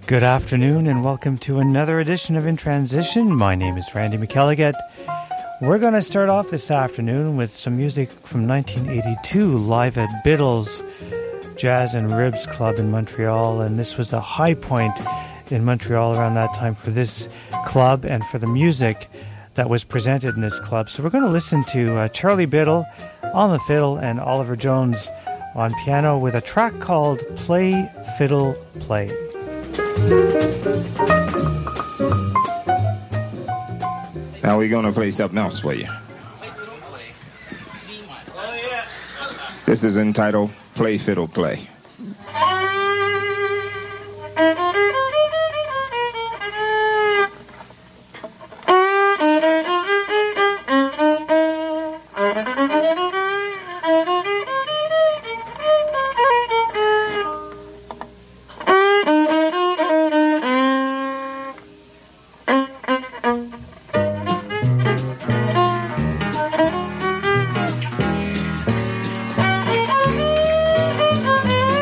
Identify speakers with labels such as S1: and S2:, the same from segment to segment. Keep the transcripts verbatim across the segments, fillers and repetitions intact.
S1: Good afternoon and welcome to another edition of In Transition. My name is Randy McElligott. We're going to start off this afternoon with some music from nineteen eighty-two, live at Biddle's Jazz and Ribs Club in Montreal, and this was a high point in Montreal around that time for this club and for the music that was presented in this club. So we're going to listen to uh, Charlie Biddle on the fiddle and Oliver Jones on piano with a track called Play, Fiddle, Play.
S2: Now we're going to play something else for you. This is entitled Play, Fiddle, Play.
S3: Thank you.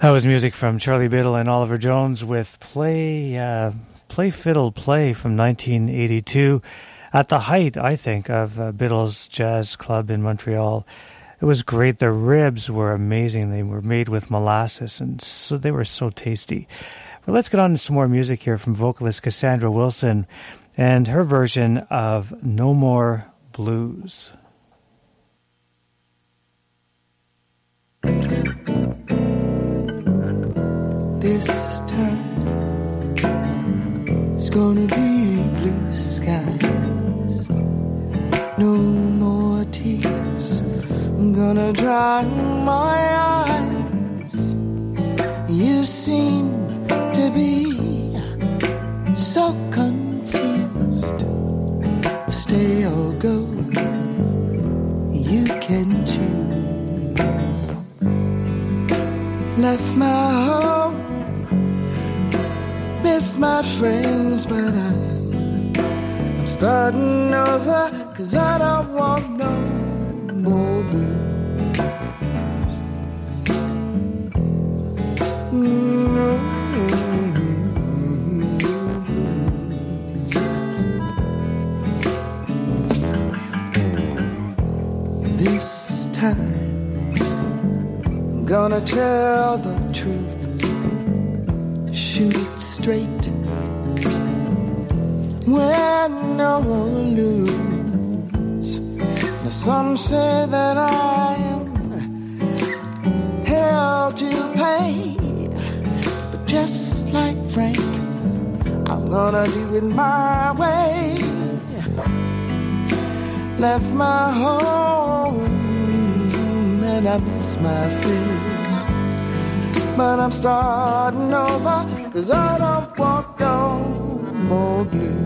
S1: That was music from Charlie Biddle and Oliver Jones with Play uh, Play Fiddle Play from nineteen eighty-two. At the height, I think, of uh, Biddle's Jazz Club in Montreal. It was great. The ribs were amazing. They were made with molasses, and so they were so tasty. But let's get on to some more music here from vocalist Cassandra Wilson and her version of No More Blues.
S3: This time it's gonna be blue skies. No more tears, I'm gonna dry my eyes. You seem to be so confused. Stay or go, you can choose. Left my home, miss my friends, but I'm, I'm starting over, 'cause I don't want no more blues. Mm-hmm. This time I'm gonna tell the truth, shoot it straight, when no one lose. Now some say that I am hell to pay, but just like Frank, I'm gonna do it my way. Left my home and I miss my friends, but I'm starting over, 'cause I don't want no more blues.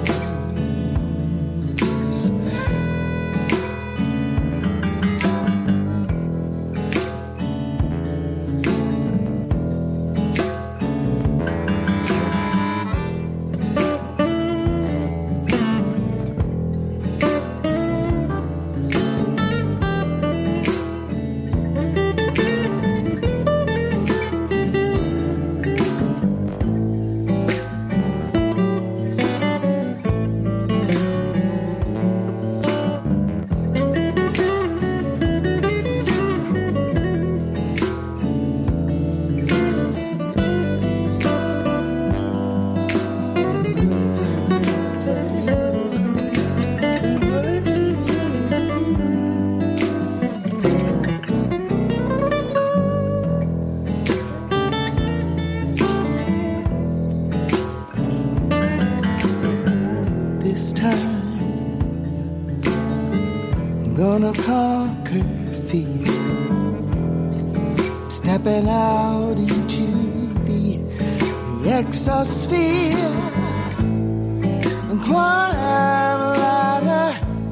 S3: Stepping out into the, the exosphere and climb a ladder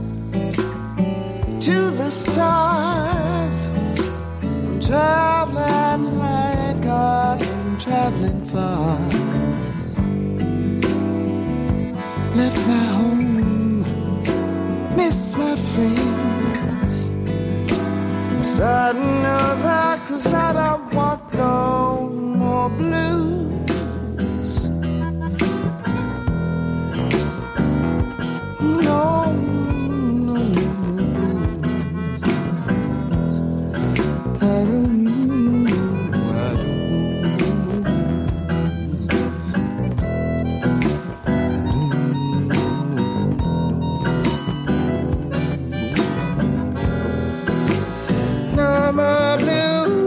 S3: to the stars. I'm traveling light, 'cause I'm traveling far. Left my home, miss my friends. I'm starting over, 'cause I don't want no more blues. No, no, no blues. I don't know, I don't know. No more blues.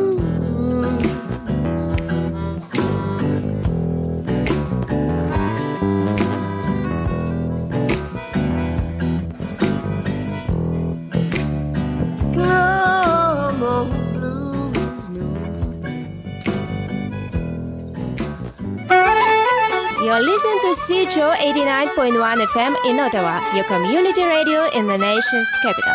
S4: You're listening to C H O eighty-nine point one F M in Ottawa, your community radio in the nation's capital.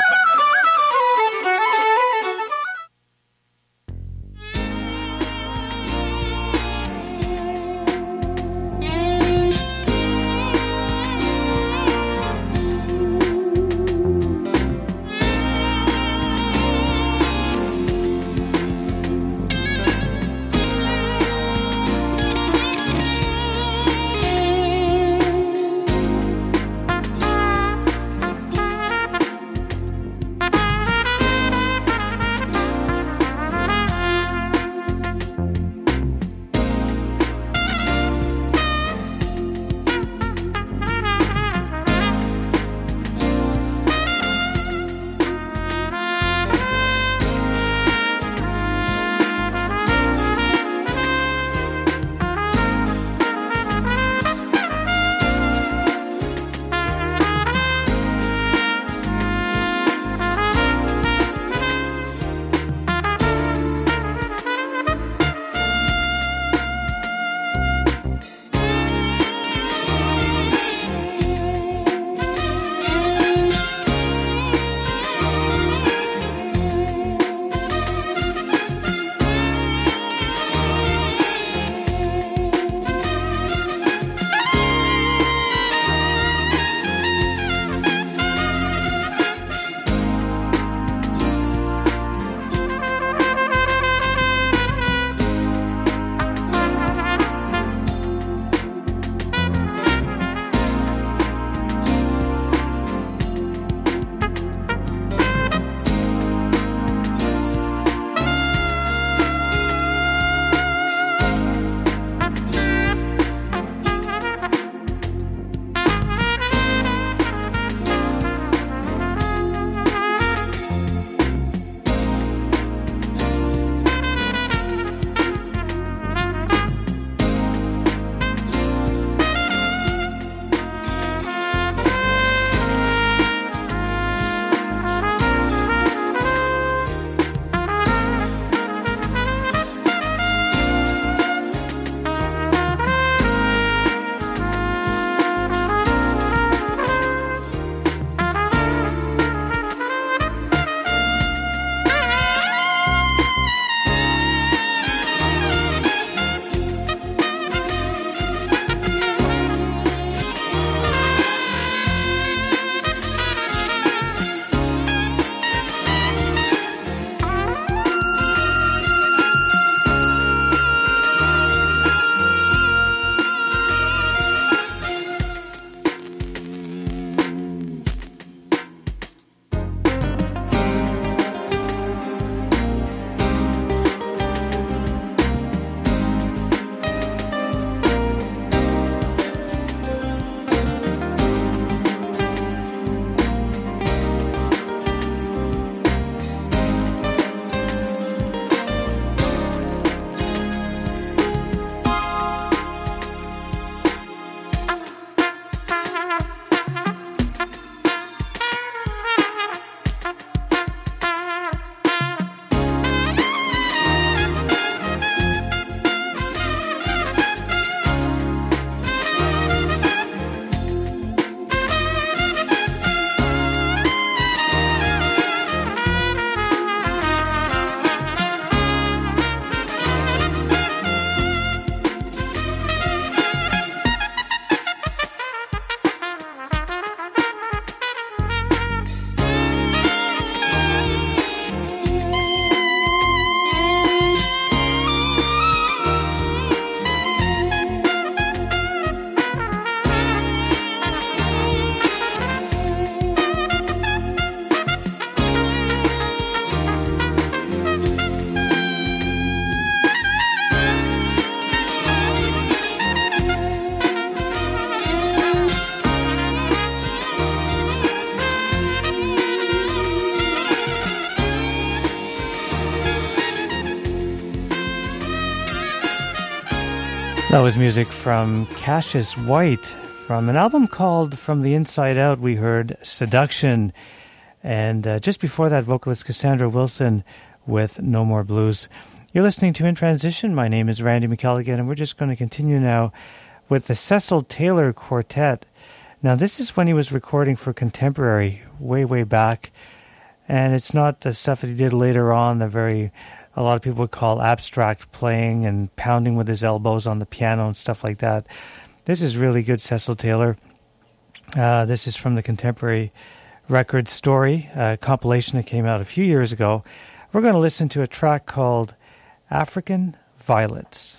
S1: That was music from Cassius White. From an album called From the Inside Out, we heard Seduction. And uh, just before that, vocalist Cassandra Wilson with No More Blues. You're listening to In Transition. My name is Randy McElligott, and we're just going to continue now with the Cecil Taylor Quartet. Now, this is when he was recording for Contemporary, way, way back. And it's not the stuff that he did later on, the very... a lot of people would call abstract playing and pounding with his elbows on the piano and stuff like that. This is really good Cecil Taylor. Uh, this is from the Contemporary Record Story, a compilation that came out a few years ago. We're going to listen to a track called African Violets.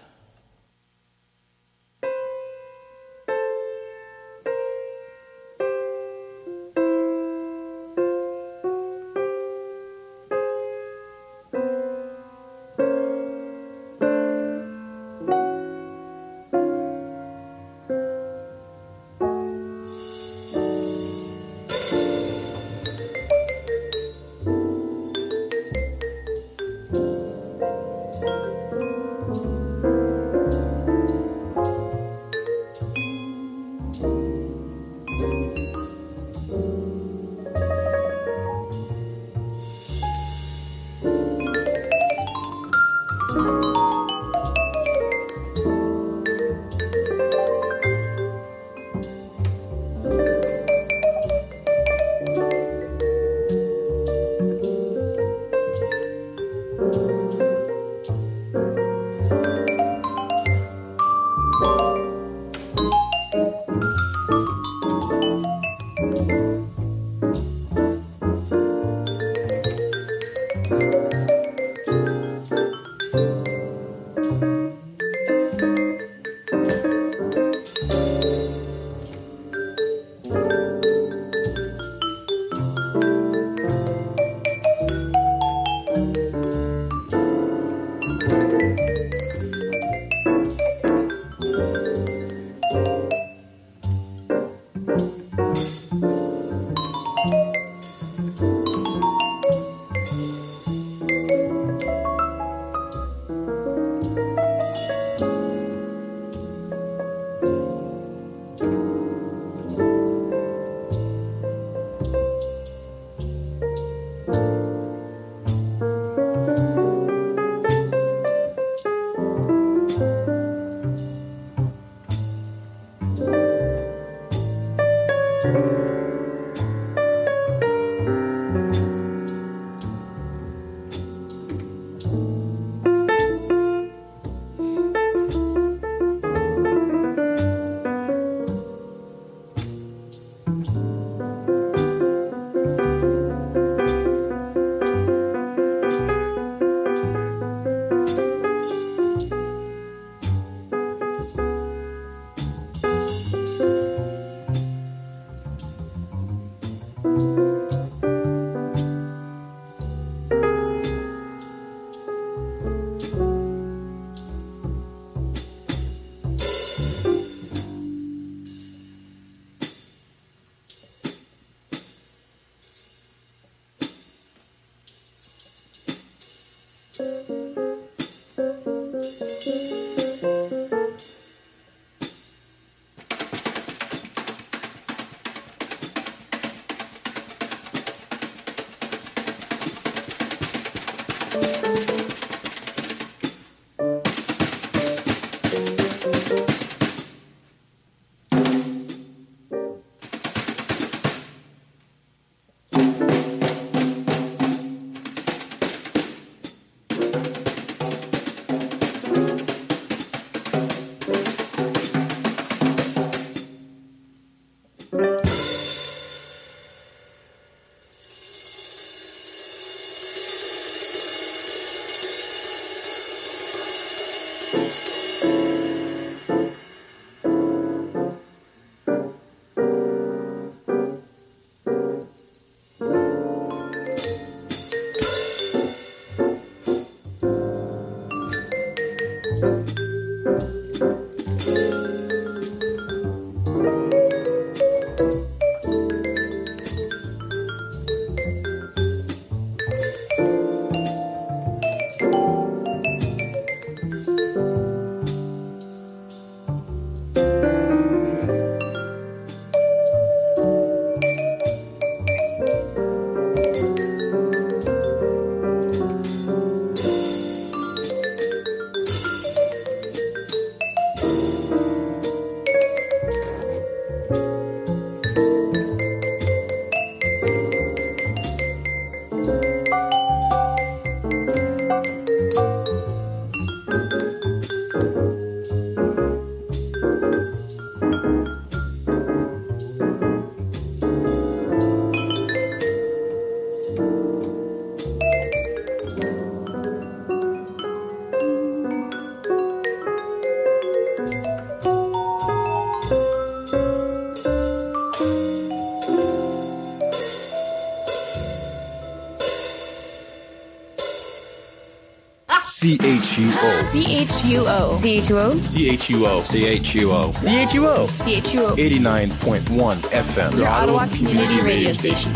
S5: C H U O.
S6: C H U O.
S7: C H U O.
S5: C H U O.
S8: C H U O.
S5: C H U O.
S6: C H U O.
S5: eighty-nine point one F M.
S6: Your Ottawa Community Radio Station.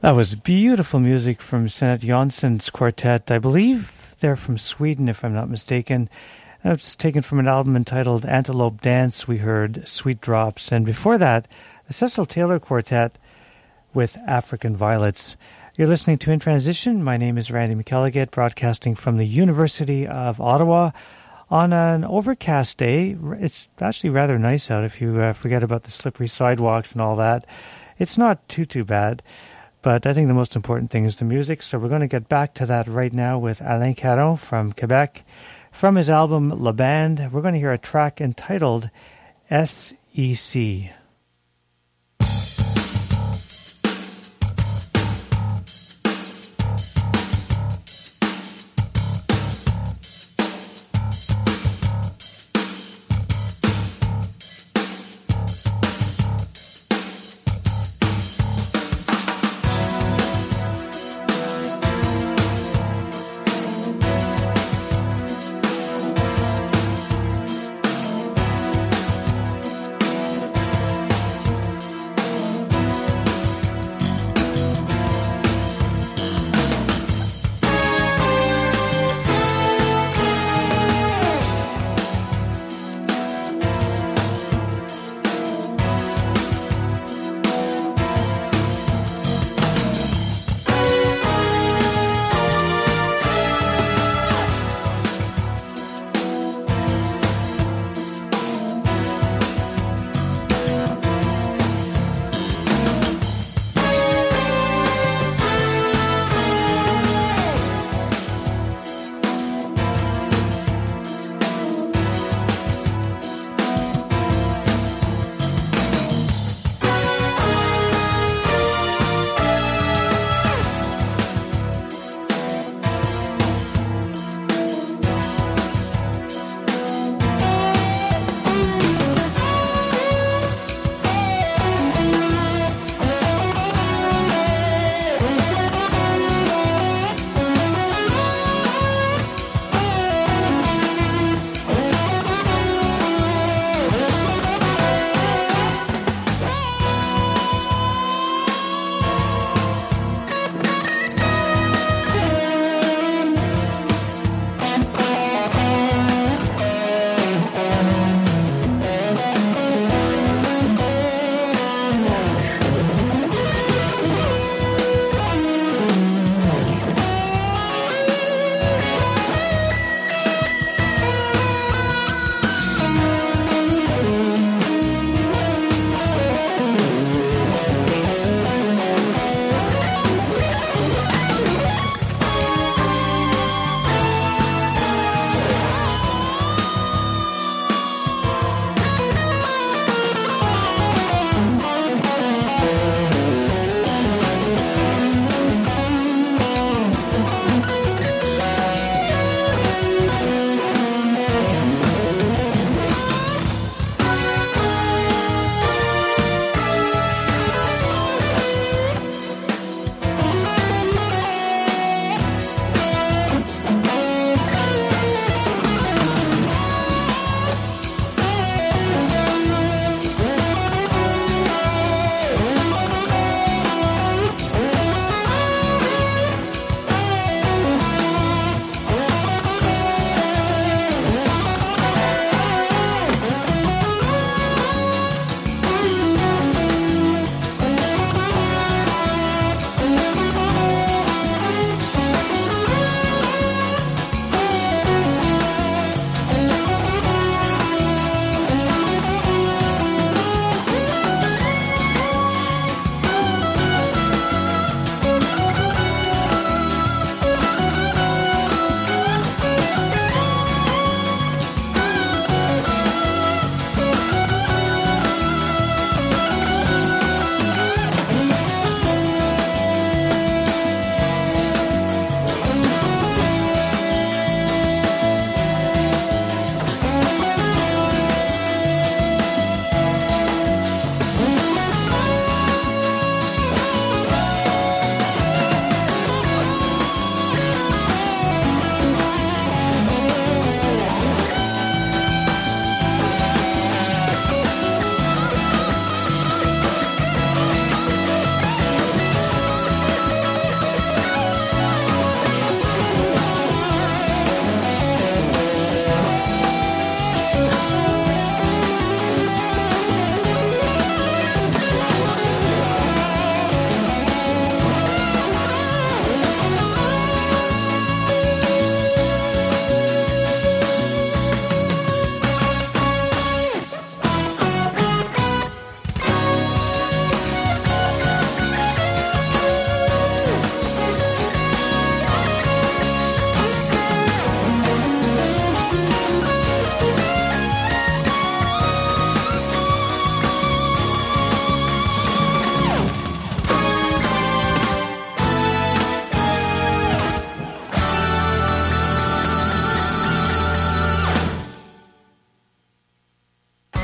S1: That was beautiful music from Jeanette Jansson's quartet. I believe they're from Sweden, if I'm not mistaken. It's taken from an album entitled Antelope Dance. We heard Sweet Drops. And before that, the Cecil Taylor Quartet with African Violets. You're listening to In Transition. My name is Randy McElligott, broadcasting from the University of Ottawa on an overcast day. It's actually rather nice out if you uh, forget about the slippery sidewalks and all that. It's not too, too bad. But I think the most important thing is the music, so we're going to get back to that right now with Alain Caron from Quebec. From his album La Bande, we're going to hear a track entitled S E C.
S3: S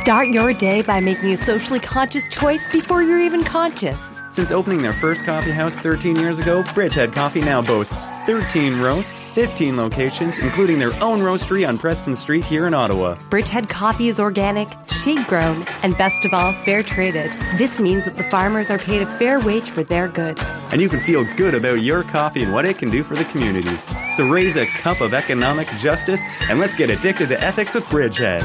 S7: Start your day by making a socially conscious choice before you're even conscious.
S8: Since opening their first coffee house thirteen years ago, Bridgehead Coffee now boasts thirteen roasts, fifteen locations, including their own roastery on Preston Street here in Ottawa.
S7: Bridgehead Coffee is organic, shade-grown, and best of all, fair-traded. This means that the farmers are paid a fair wage for their goods.
S8: And you can feel good about your coffee and what it can do for the community. So raise a cup of economic justice, and let's get addicted to ethics with Bridgehead.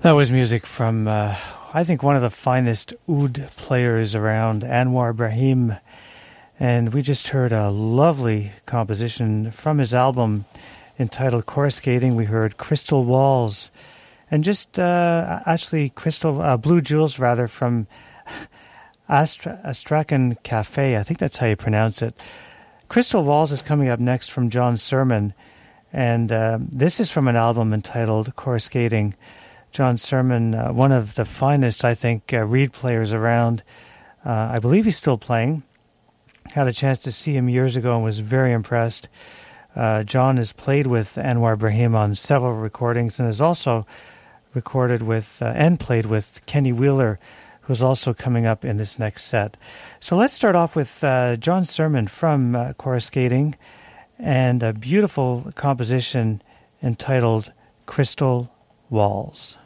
S1: That was music from, uh, I think, one of the finest oud players around, Anwar Ibrahim. And we just heard a lovely composition from his album entitled Coruscating. We heard Crystal Walls. And just, uh, actually, Crystal, uh, Blue Jewels, rather, from Astra, Astrakhan Cafe. I think that's how you pronounce it. Crystal Walls is coming up next from John Sermon. And uh, this is from an album entitled Coruscating. John Sermon, uh, one of the finest, I think, uh, reed players around. Uh, I believe he's still playing. Had a chance to see him years ago and was very impressed. Uh, John has played with Anwar Ibrahim on several recordings and has also recorded with uh, and played with Kenny Wheeler, who's also coming up in this next set. So let's start off with uh, John Sermon from uh, Coruscating and a beautiful composition entitled Crystal Walls.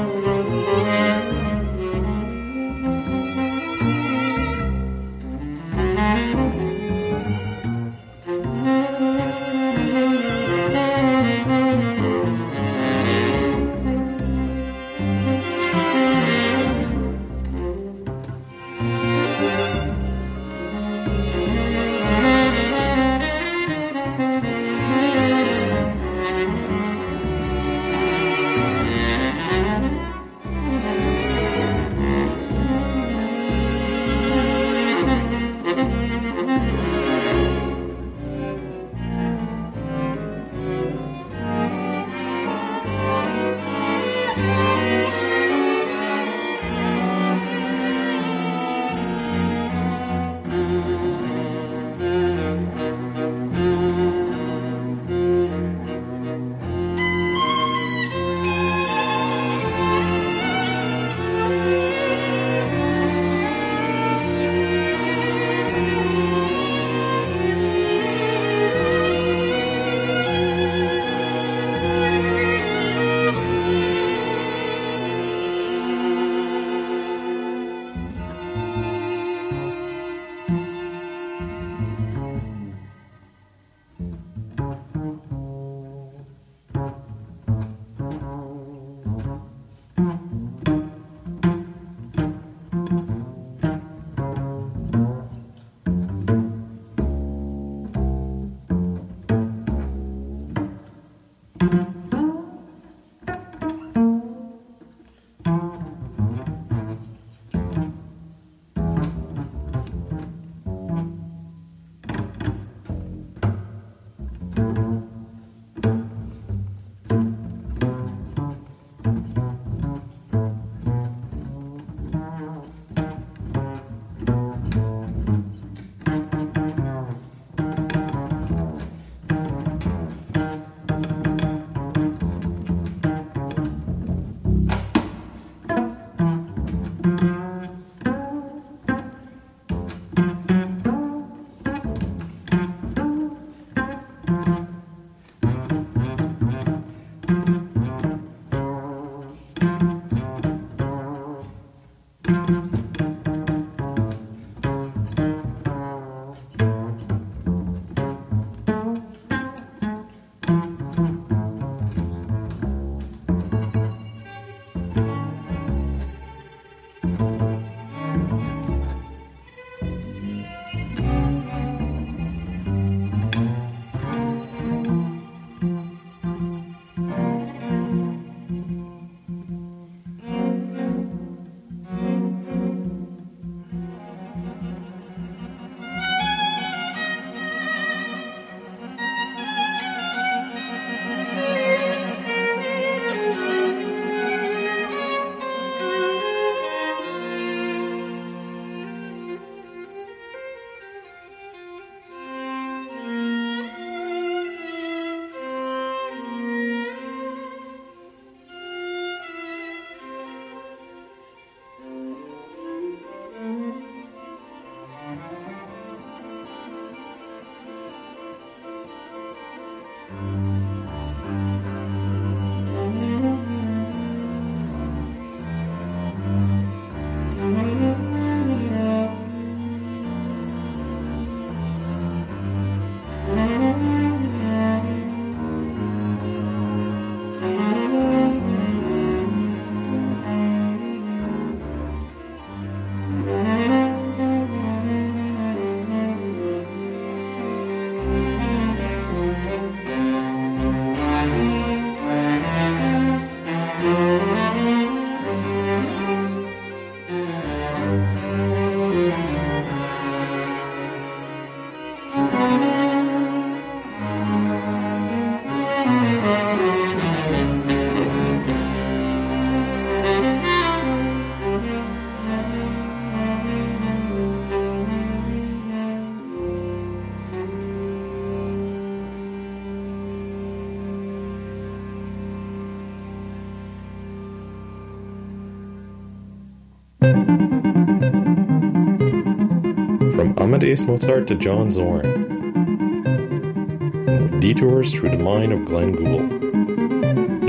S9: From Amadeus Mozart to John Zorn. Detours through the mind of Glenn Gould.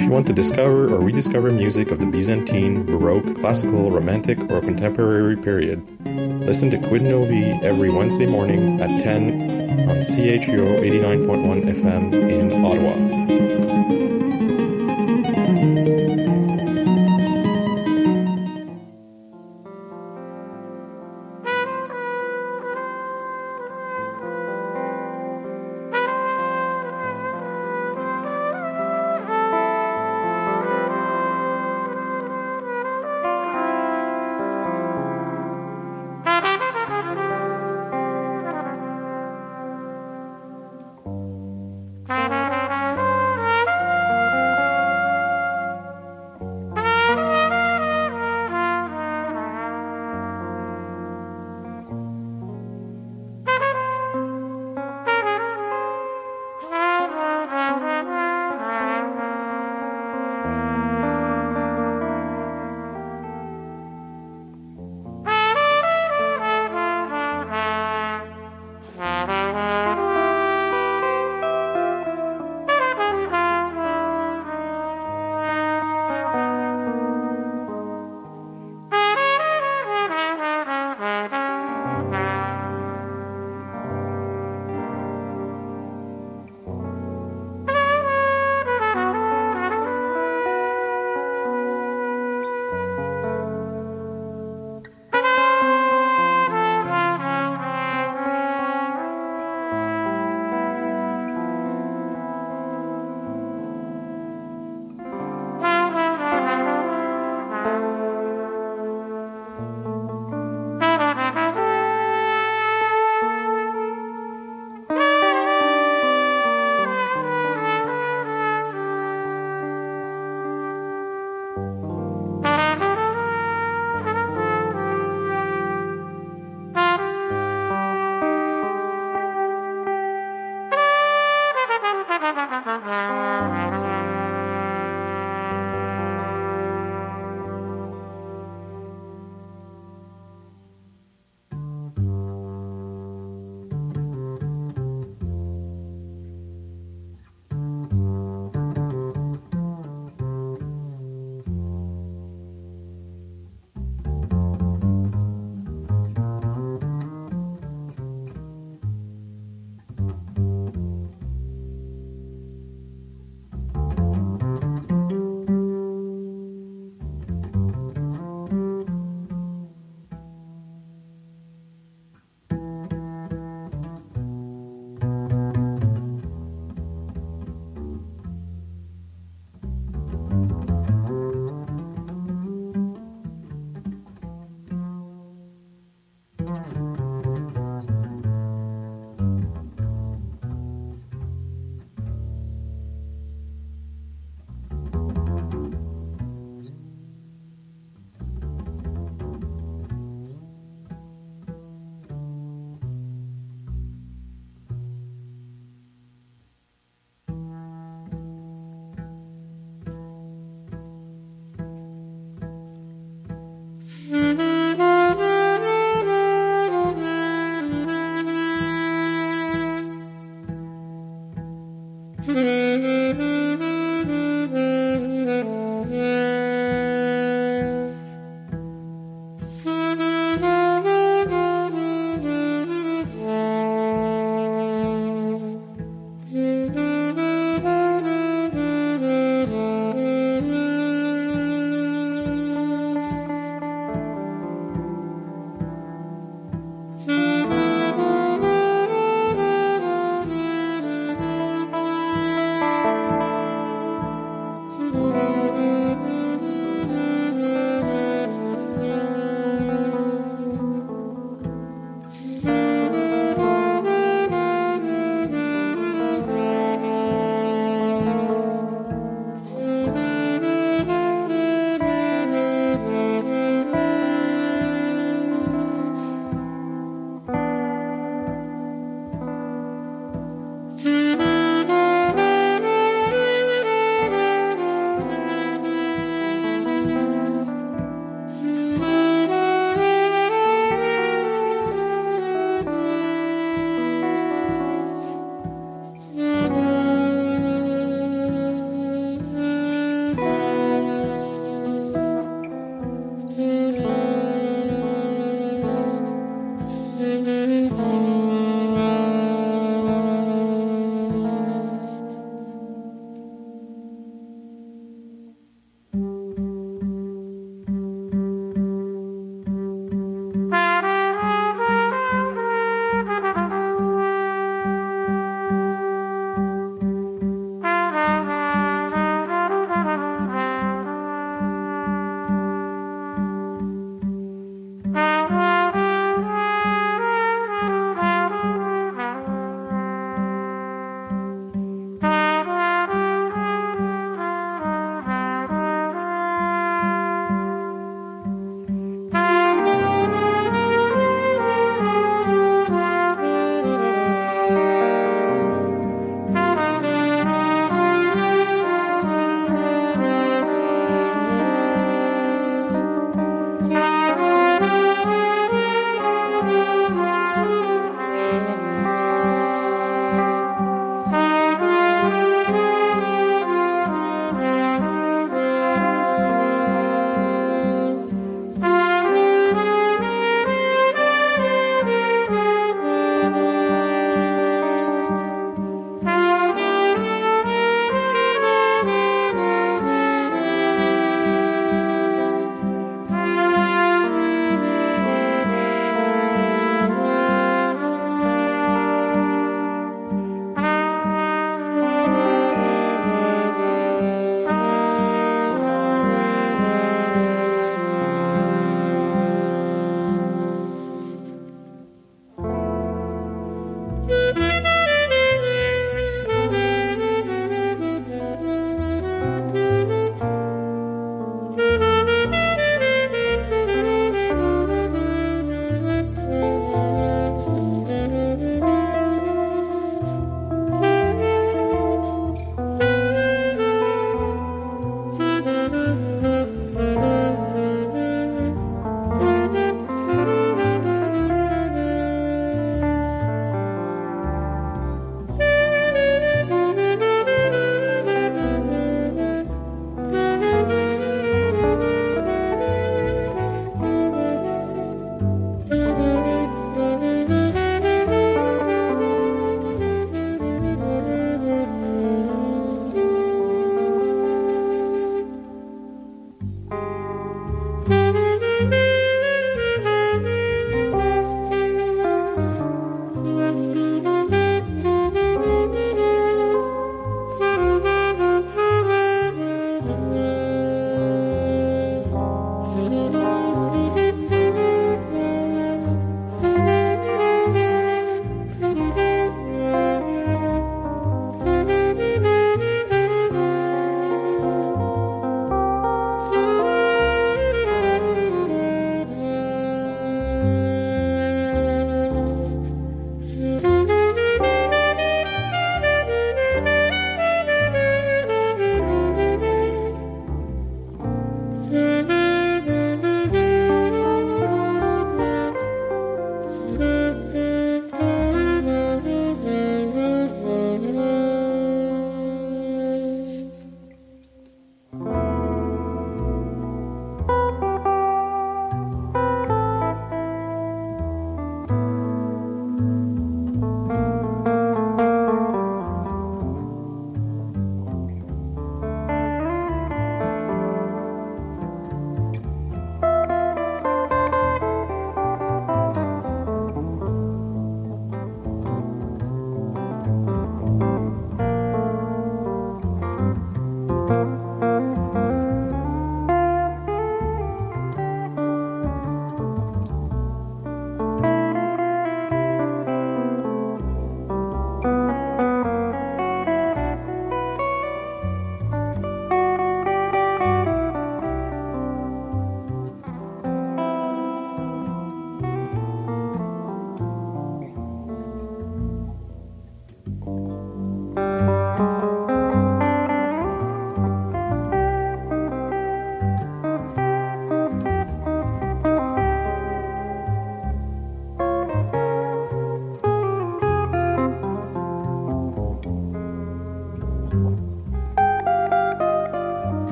S9: If you want to discover or rediscover music of the Byzantine, Baroque, Classical, Romantic, or Contemporary period, listen to Quid Novi every Wednesday morning at ten on C H U O eighty-nine point one F M in Ottawa.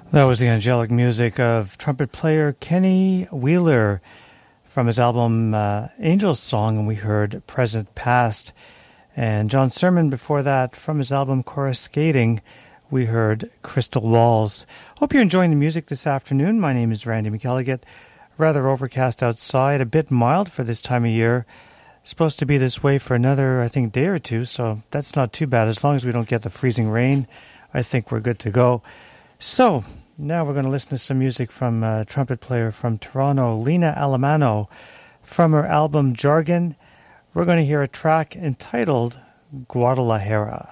S1: That was the angelic music of trumpet player Kenny Wheeler from his album uh, Angel's Song, and we heard Present Past. And John Sermon before that from his album Coruscating, we heard Crystal Walls. Hope you're enjoying the music this afternoon. My name is Randy McElligott. Rather overcast outside, a bit mild for this time of year. Supposed to be this way for another, I think, day or two, so that's not too bad. As long as we don't get the freezing rain, I think we're good to go. So, now we're going to listen to some music from a trumpet player from Toronto, Lena Alamano, from her album Jargon. We're going to hear a track entitled Guadalajara.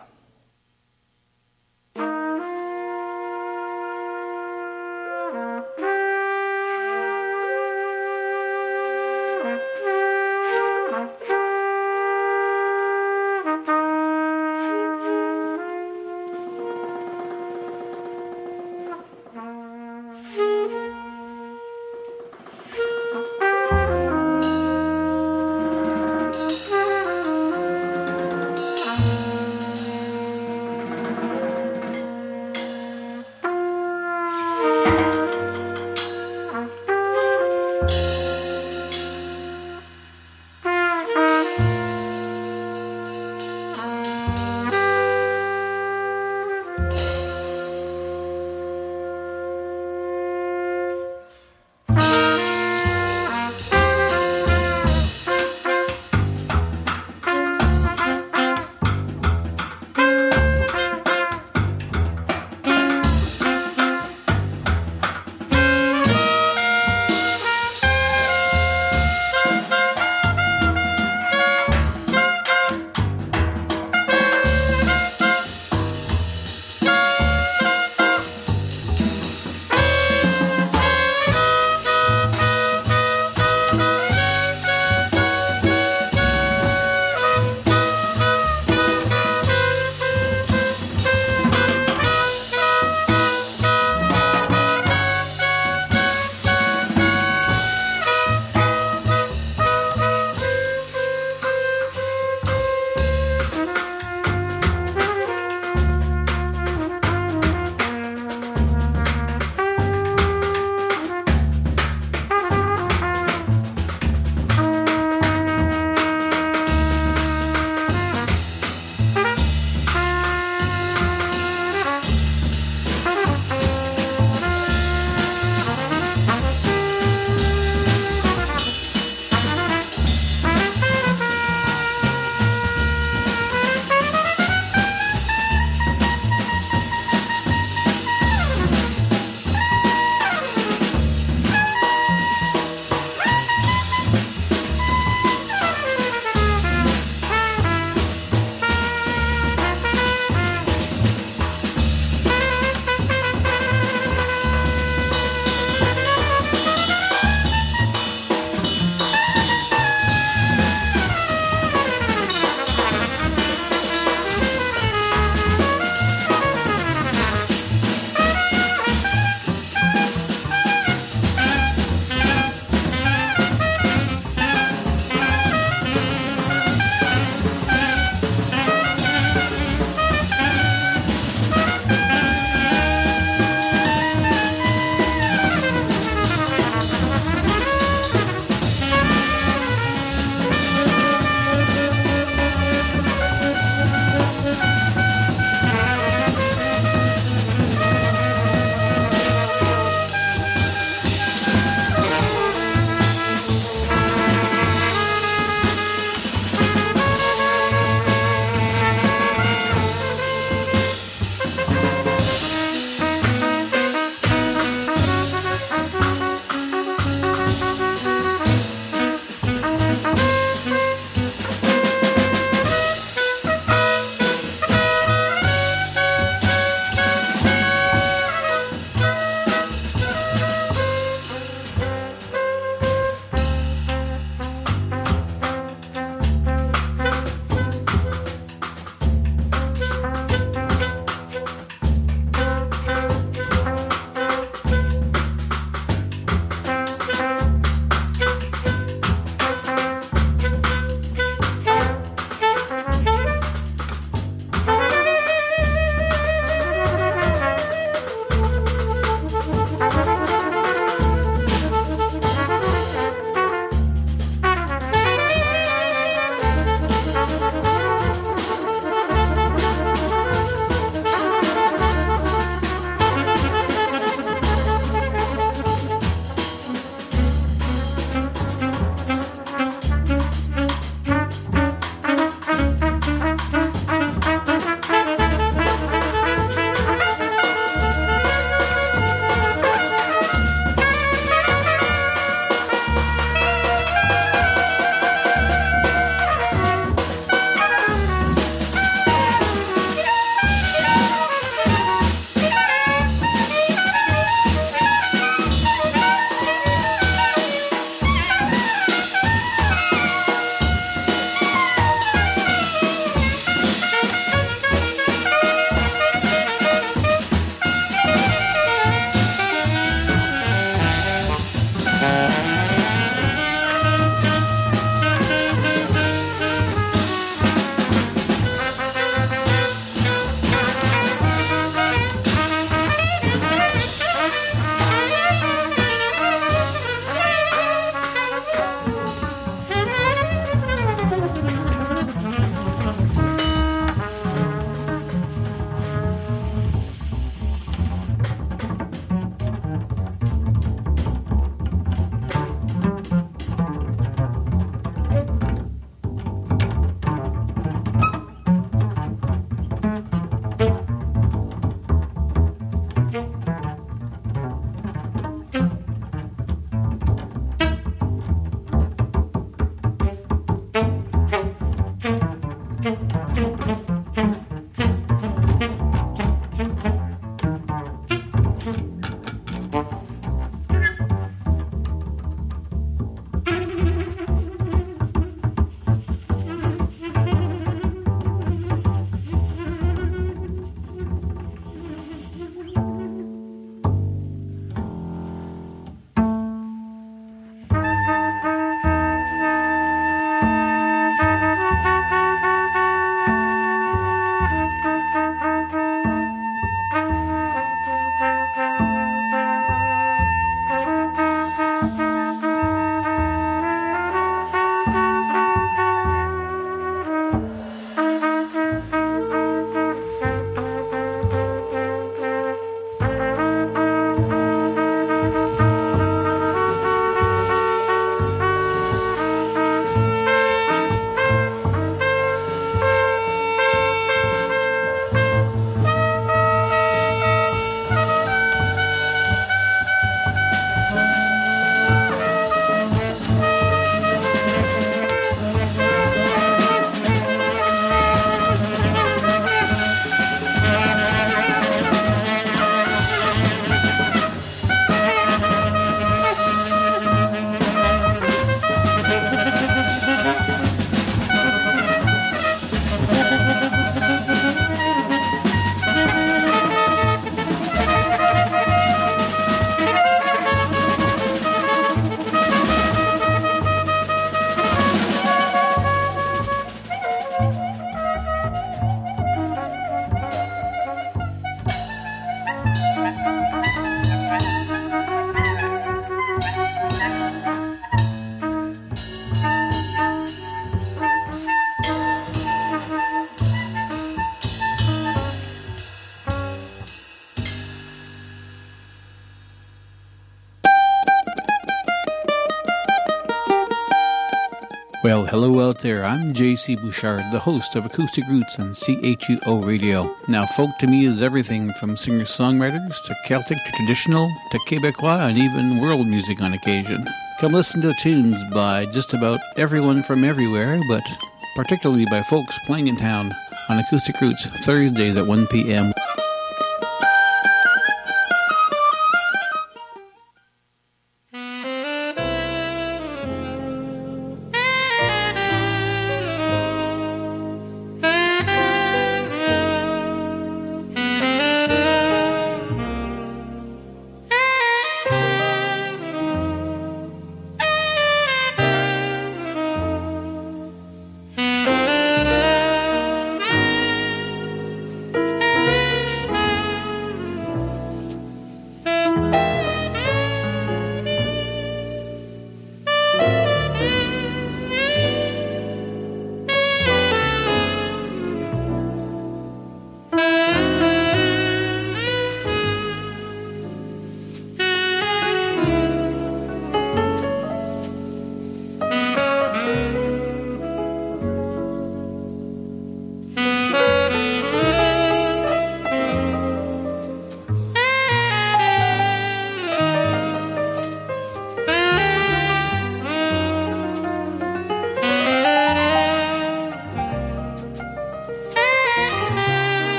S10: Well, hello out there. I'm J C Bouchard, the host of Acoustic Roots on C H U O Radio. Now, folk to me is everything from singer-songwriters to Celtic to traditional to Quebecois and even world music on occasion. Come listen to tunes by just about everyone from everywhere, but particularly by folks playing in town on Acoustic Roots Thursdays at one p.m.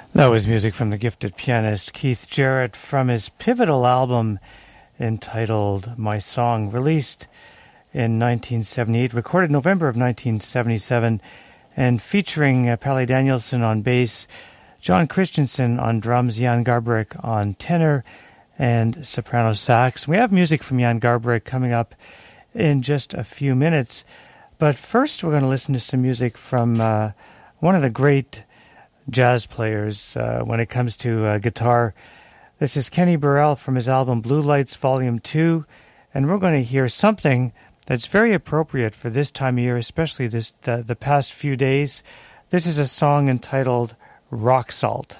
S1: That was music from the gifted pianist Keith Jarrett from his pivotal album entitled My Song, released in nineteen seventy-eight, recorded November of nineteen seventy-seven, and featuring uh, Pelle Danielson on bass, John Christensen on drums, Jan Garbarek on tenor, and soprano sax. We have music from Jan Garbarek coming up in just a few minutes, but first we're going to listen to some music from uh, one of the great jazz players uh, when it comes to uh, guitar. This is Kenny Burrell from his album Blue Lights Volume two, and we're going to hear something that's very appropriate for this time of year, especially this the, the past few days. This is a song entitled Rock Salt.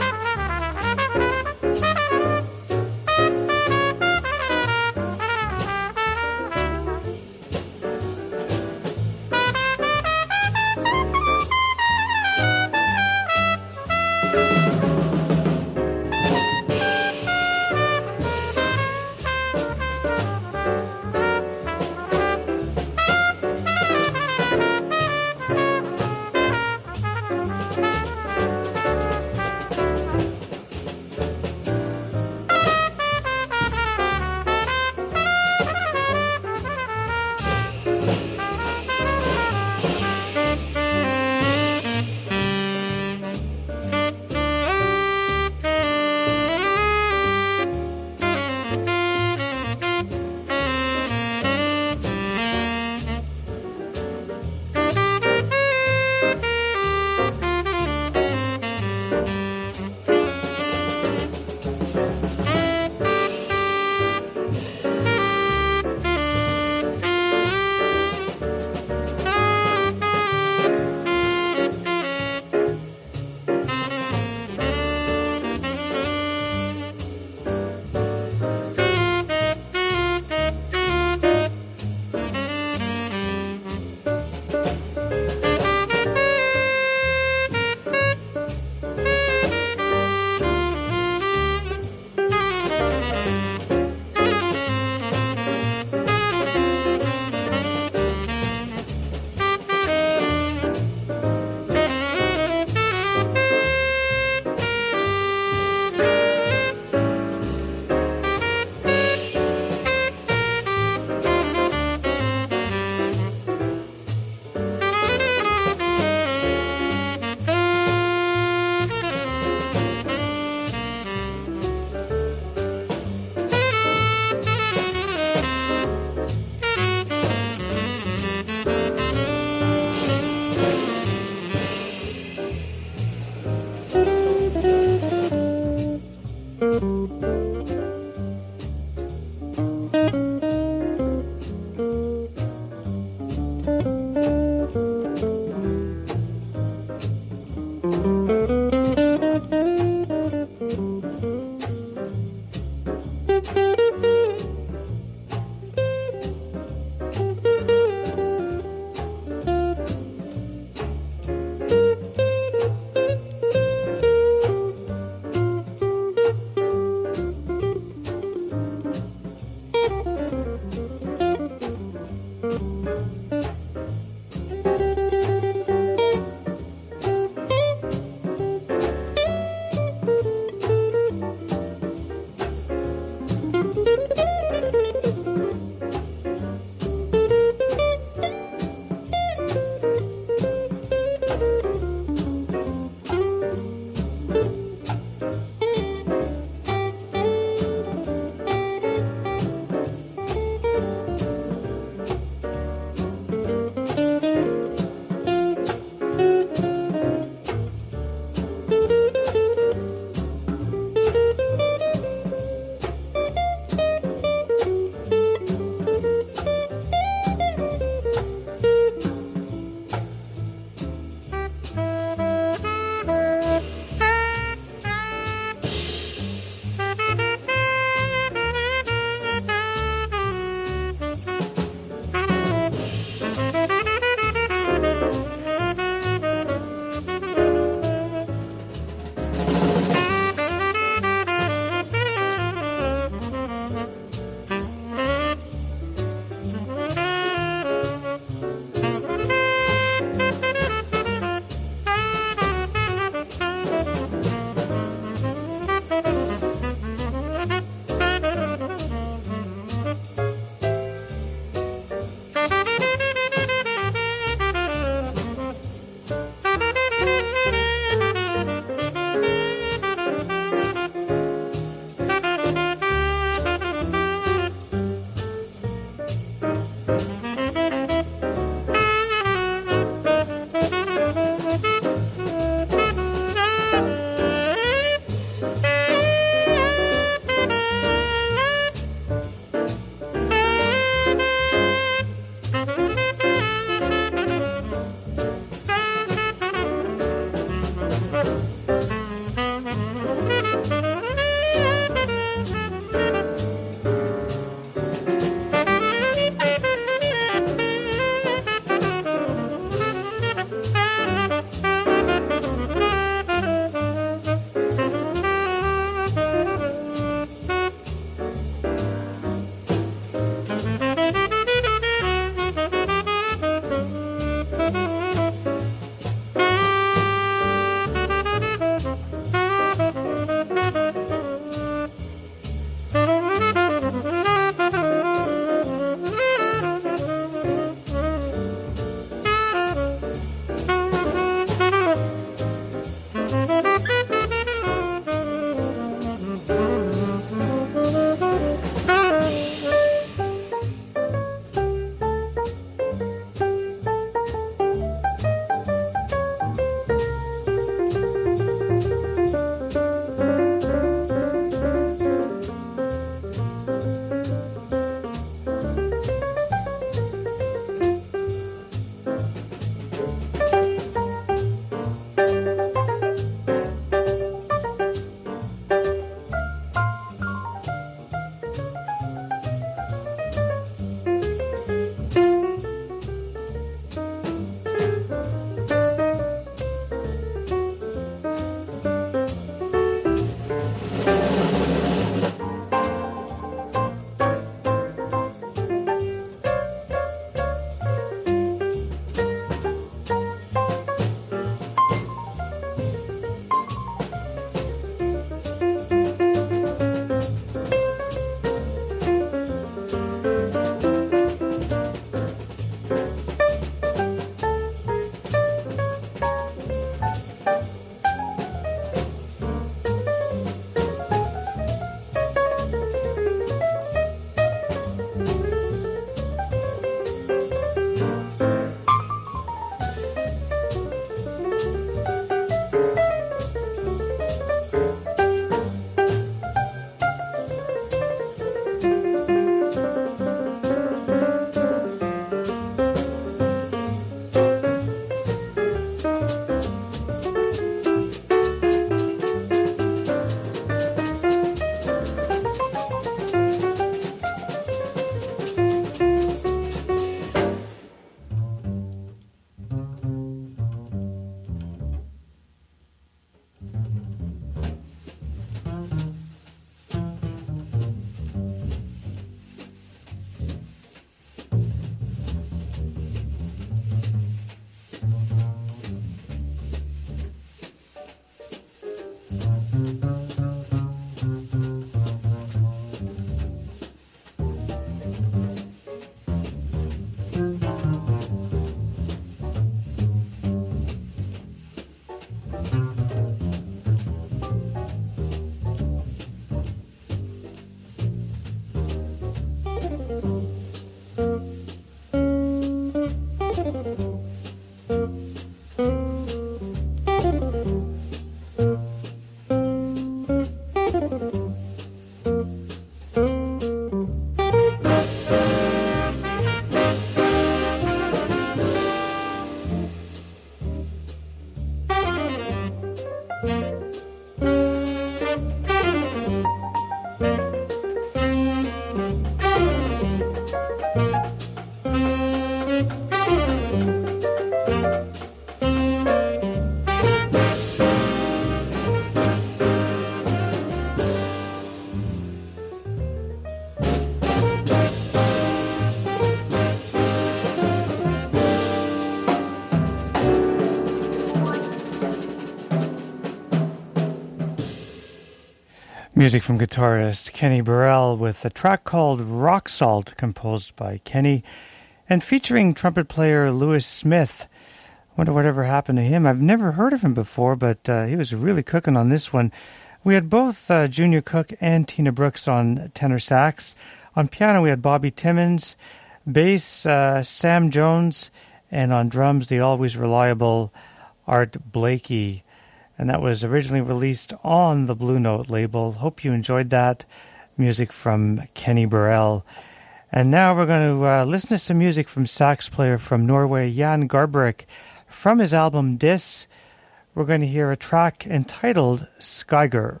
S1: Music from guitarist Kenny Burrell with a track called Rock Salt, composed by Kenny, and featuring trumpet player Lewis Smith. Wonder whatever happened to him. I've never heard of him before, but uh, he was really cooking on this one. We had both uh, Junior Cook and Tina Brooks on tenor sax. On piano, we had Bobby Timmons, bass, uh, Sam Jones, and on drums, the always reliable Art Blakey. And that was originally released on the Blue Note label. Hope you enjoyed that. Music from Kenny Burrell. And now we're going to uh, listen to some music from sax player from Norway, Jan Garbarek. From his album Dis, we're going to hear a track entitled Skyger.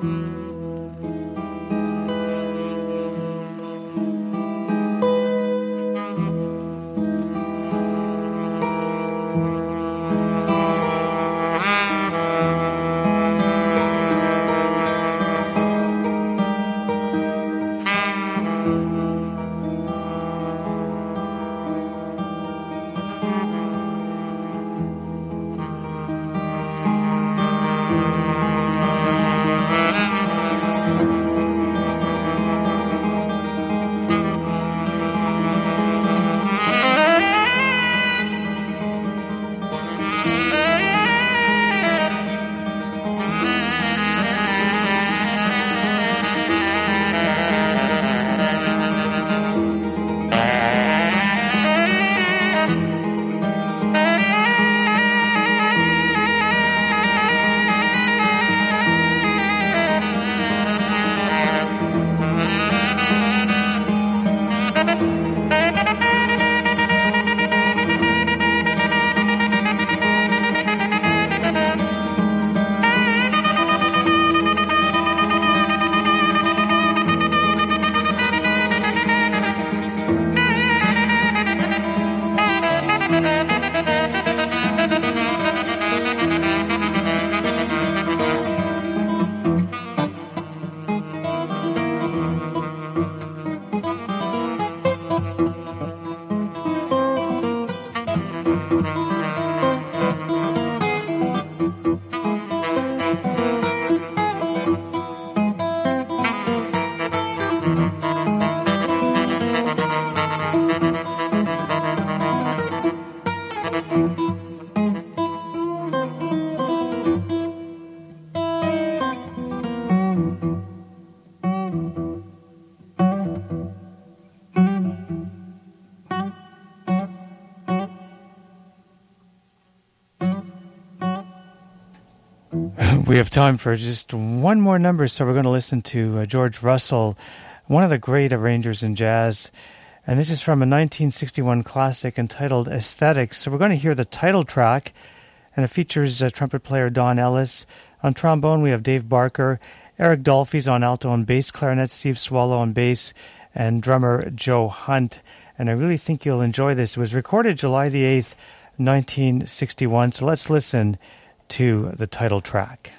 S1: We have time for just one more number, so we're going to listen to uh, George Russell, one of the great arrangers in jazz. And this is from a nineteen sixty-one classic entitled Aesthetics. So we're going to hear the title track, and it features uh, trumpet player Don Ellis. On trombone, we have Dave Barker, Eric Dolphy's on alto and bass clarinet, Steve Swallow on bass, and drummer Joe Hunt. And I really think you'll enjoy this. It was recorded July the eighth, nineteen sixty-one. So let's listen to the title track.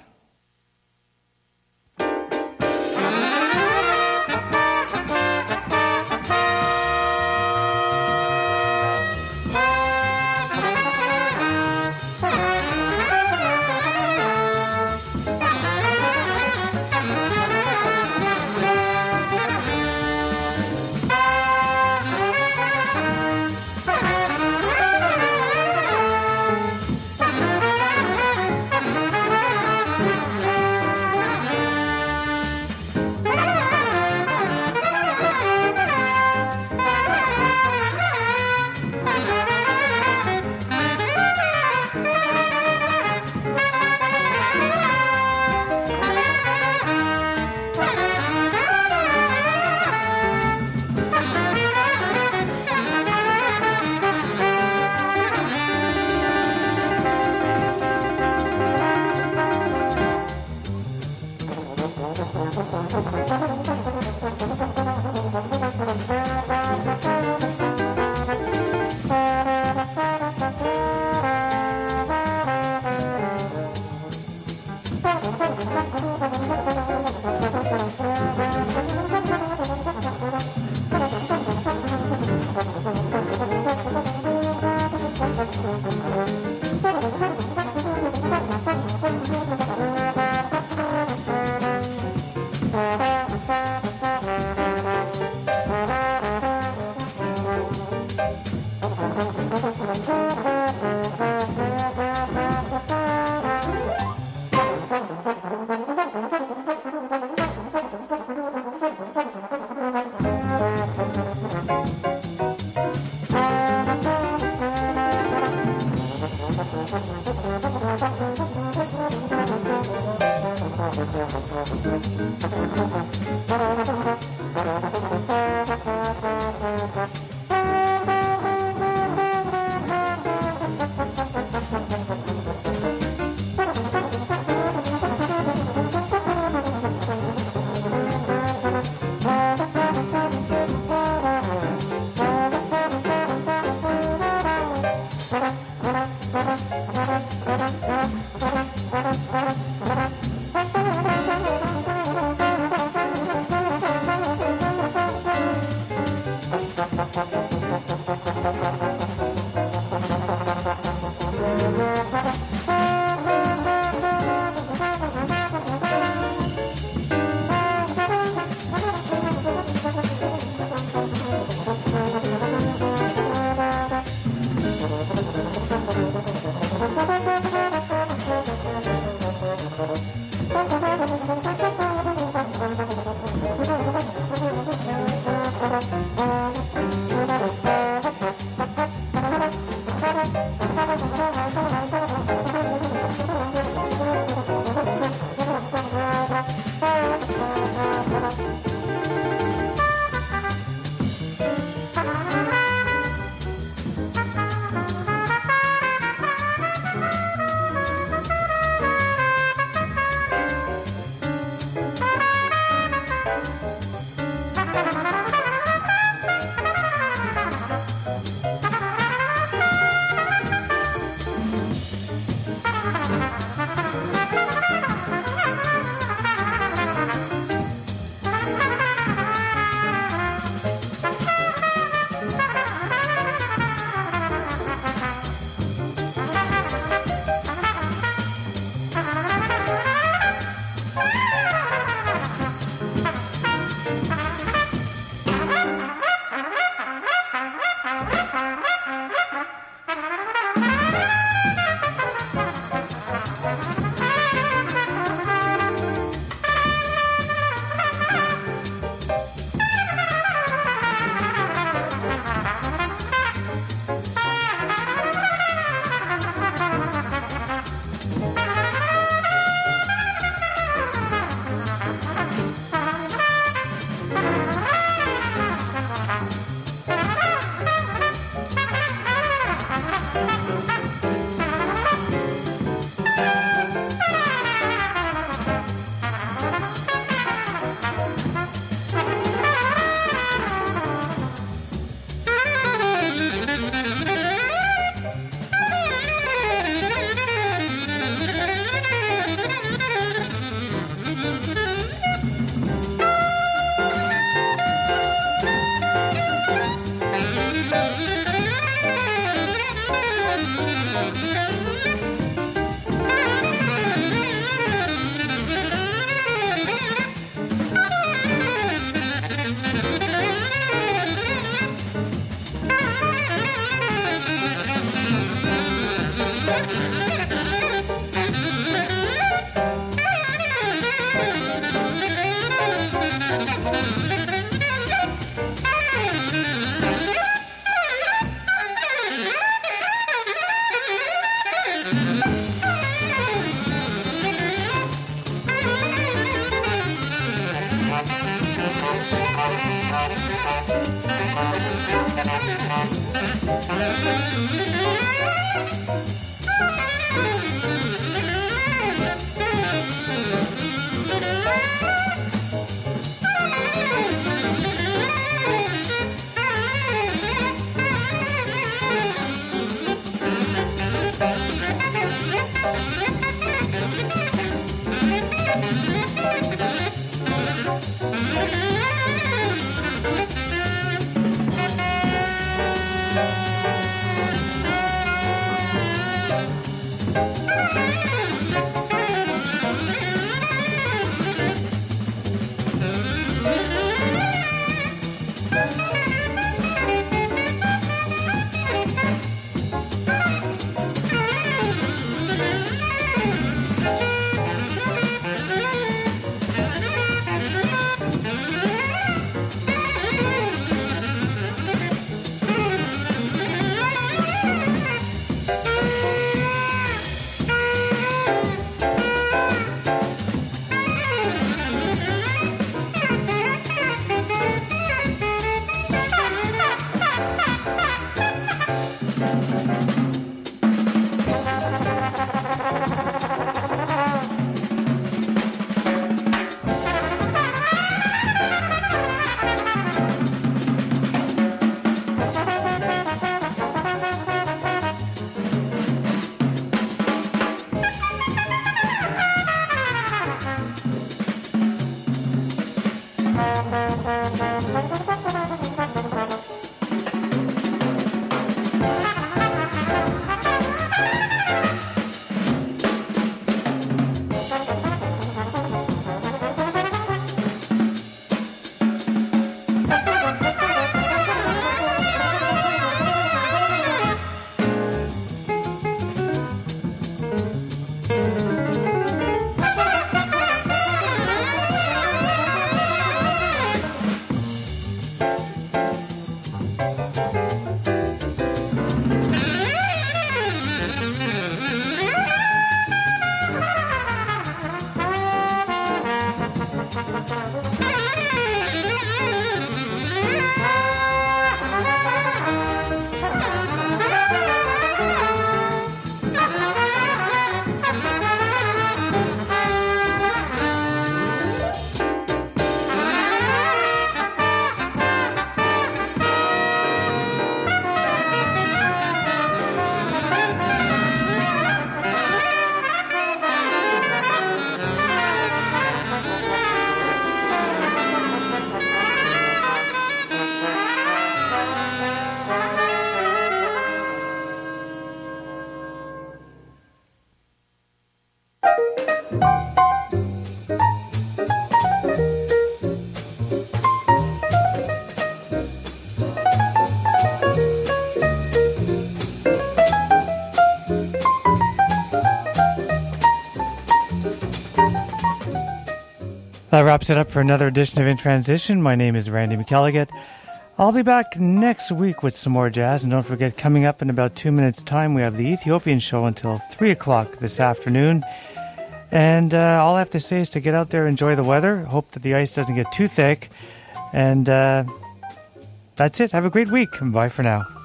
S1: That wraps it up for another edition of In Transition. My name is Randy McElligott. I'll be back next week with some more jazz. And don't forget, coming up in about two minutes' time, we have the Ethiopian show until three o'clock this afternoon. And uh, all I have to say is to get out there, enjoy the weather. Hope that the ice doesn't get too thick. And uh, that's it. Have a great week. Bye for now.